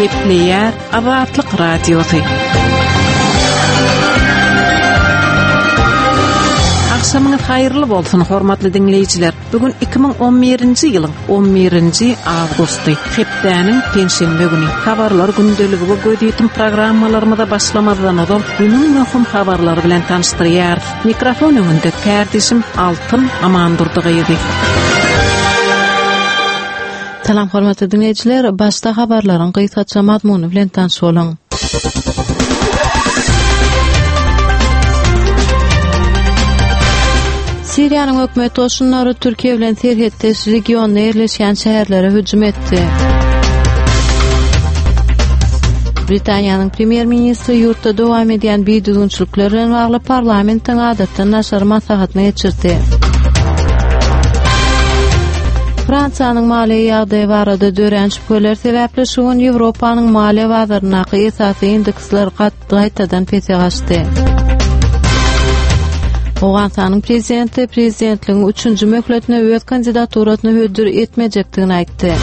Gepleyer Azatlyk Radiosu. Akşamınız hayırlı bolsun hormatly dinleyijiler. Bugün 2011-nji ýylyň 11-nji awgusty, hepdäniň penşembe güni. Habarlar gündeligiňe gödüýtüm programmalarymyza başlamadan öňe günüň möhüm habarlary bilen tanıştyrýar. Mikrofon öňünde kardeşim Altyn Amandurdygy. Salam hormatly dinleyijiler, başda habarlaryň gysgaça mazmuny bilen tanış boluň. Siriýanyň hökümet oşunlary Türkiýe bilen serhetdeş regionda ýerleşen şäherlere hüjüm etdi. Britaniýanyň premier ministri ýurtda dowam edýän biýdügünçilikler bilen bagly parlamentiň adatdan naşar maslahatyny geçirdi. Fransanyň maliýe ýagdaýy barada dören şüpheler sebäpli şu gün Ýewropanyň maliýe bazaryna esasy indeksler gaýtadan pese gaçdy. Oğansanın prezidentliğin 3. möhletine öz kandidaturasyny hödür etmejekdigini aýtdy.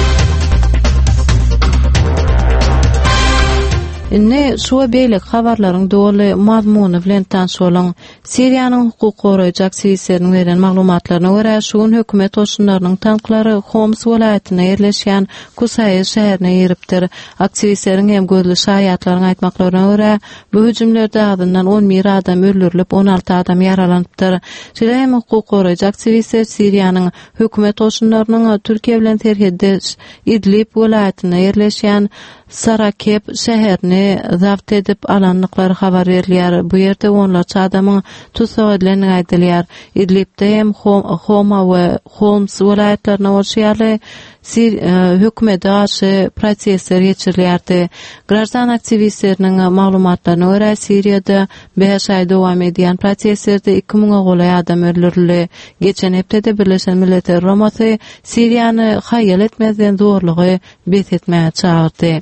Şu beýlik habarlaryň dogry mazmuny bilen tanış boluň. Siriýanyň hukuk goraýjak aktiwistleriniň beren maglumatlaryna görä, şu gün hökümet oşunlarynyň tanklary Homs welaýatyna ýerleşýän Kusaýy şäherine ýeripdir. Aktiwistleriň hem gözli şaýatlaryň aýtmaklaryna görä, bu hüjümlerde adından 11 adam öldürilip, 16 adam ýaralanypdyr. Şeýle hem hukuk goraýjak aktivistler Siriýanyň hökümet oşunlarynyň Türkiýe bilen serhetdeş Idlib welaýatyna ýerleşýän Sarakep şäherini zapt edip alanlyklary habar berilýär. Bu ýerde onlarça adamyň tutsak edileni aýdylýar. Idlibde hem Homa we Homs welaýatlaryna oşýarly hökümete garşy prosesler geçirilýärdi. Grażdan aktivistleriniň maglumatlaryna görä, Siriýada 5 aý dowam edýän proseslerde 2000-a goly adam öldürildi. Geçen hepde Birleşen Milletler Romasy Siriýany haýal etmezden zorlugy besetmäge çağırdy.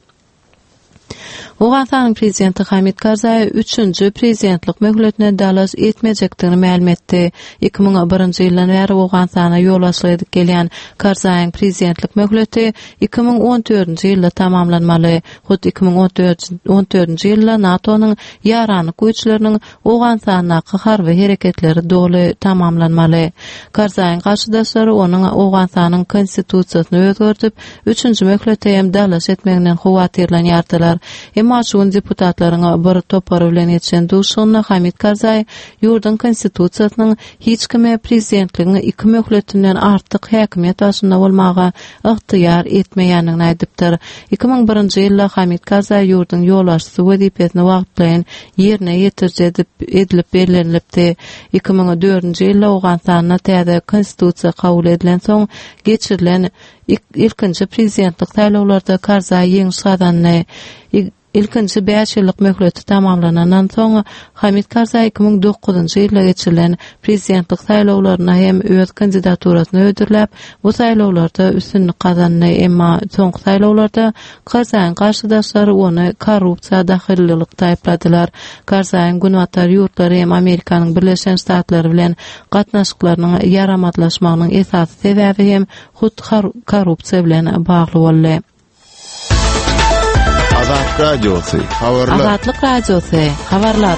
Oğansanın prezidenti Hamid Karzai 3. prezidentlik möhletine dalas etmejekdigini ma'lum etdi. 2001-nji ýyldan beri Oğansana ýol başlaýdyk gelýän Karzaiň prezidentlik möhleti 2014-nji ýylda tamamlanmaly. Hut 2014-nji ýylda NATO'nyň ýaranyk güýçleriniň Oğansana harby hereketleri dogry tamamlanmaly. Karzaiň garşydaşlary onuň Oğansanyň konstitusiýasyny özgörtüp 3-nji möhlete hem dalas etmeginden howatyrlanýardylar. Emma şu deputatlaryň bir topary bilen etjen duşuny Hamid Karzai ýurdun konstitusiýasynyň hiç kime prezidentligiň 2 möhletinden artyk häkimiýet başynda bolmagy ygtyýar etmeýändigini aýdypdyr. 2001-nji ýylda Hamid Karzai ýurdun ýolbaşçysy wezipesini wagt bilen ýerine ýetirjek berilipdi. 2004-nji ýylda Oğansanyna täze konstitusiýa kabul edilen soň geçirilen ilkinji prezidentlik saýlawlarynda Karzai ýeňiş kazandy. İlkinji 5 ýyllyk möhleti tamamlanandan soň Hamid Karzai 2009-njy ýylda geçirilen prezidentlik saýlawlaryna hem öz kandidaturasyny ödürläp, bu saýlawlarda üstünlik kazandy. Emma soňky saýlawlarda Karzaiň garşydaşlary ony korrupsiýa dahillikde aýpladylar. Karzaiň günwatar ýurtlary hem Amerikanyň Birleşen Ştatlary bilen gatnaşyklarynyň ýaramadlaşmagynyň esasy sebäbi hem hut korrupsiýa bilen bagly boldy. Azatlyk Radiosu, habarlar. Azatlyk Radiosu, habarlar.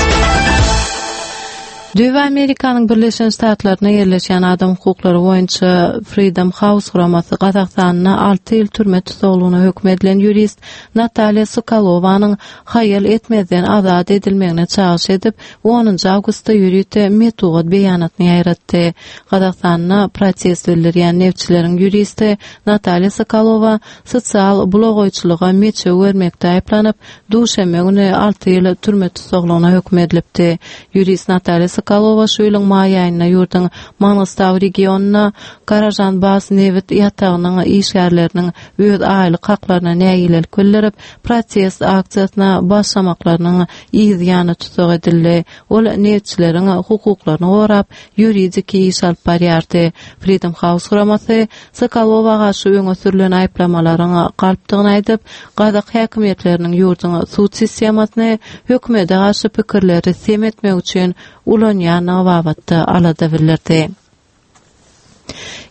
Düýbe Amerikanyň Birleşen Ştatlaryna ýerleşen adam hukuklary boýunça Freedom House guramasy Gazagstanyna 6 ýyl türme tutuklugyna hökm edilen ýurist Natalya Sokolowanyň haýal etmezden azat edilmegine çağrış edip 10 awgustda ýürüýte metod beýanatyny ýaratdy. Gazagstanyna protest bildirýän nevçileriň ýuristi Natalya Sokolowa sosial blogoýçylyga meçe bermekde aýplanyp duşanbe güni 6 ýyl türme tutuklugyna hökm edilipdi. Ýurist Natalya Sokolowa şu ýylyň maý aýyna ýurdun Manglastaw regionuna Karajan Bas Nevit ýatagynyň işgärleriniň öz aýlyk haklaryna näýilelik bildirip, protest aksiýasyna başlamaklarynyň ýygyny tutsak edildi. Ol nevçileriň hukuklaryny gorap, ýuridik iş alyp barýardy. Freedom House guramasy Sokolowa garşy öňe sürülen aýplamalaryň galpdygyny aýdyp, Gazak häkimiýetleriniň ýurdun suw sistemasyny hökümete garşy pikirleri semetmek üçin ulanýan wagtda alada bildirdi.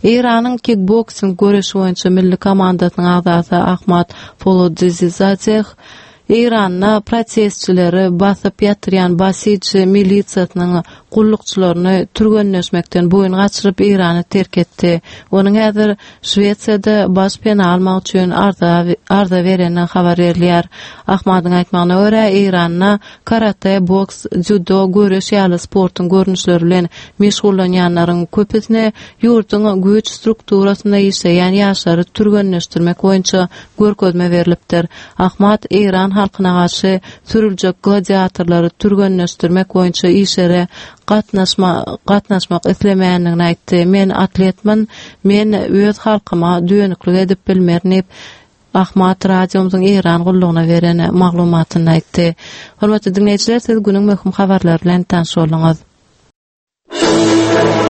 Iranyň kickboksing görüşi boýunça milli komandasynyň agzasy Ahmat Polodizadeh İranna protestçileri basyp ýatyrýan Basici milisiýasynyň gullukçylaryny türgenleşmekden boyun gaçyryp İrany terk etdi. Onuň häzir Şwediýada baş pena almak üçin arza bereni habar berilýär. Ahmadyň aýtmagyna görä, İranna karate, boks, judo, görüş ýaly sportyň görnüşleri bilen meşgullanýanlaryň köpüsine ýurduň güç strukturasynda ýaşaýan ýaşlary türgenleşdirmek boýunça görkezme berilipdir. Ahmat İran halkyna garşy sürüljek gladiatorlary türgenleşdirmek boýunça işlere gatnaşmak islemeýändigini aýtdy. Men atletman, men öz halkyma düýenliklik edip bilmerini Ahmat radiomyzyň İran gullugyna beren maglumatyny aýtdy. Hormatly dinleýijiler, siz günüň möhüm habarlary bilen tanış bolýaňyz.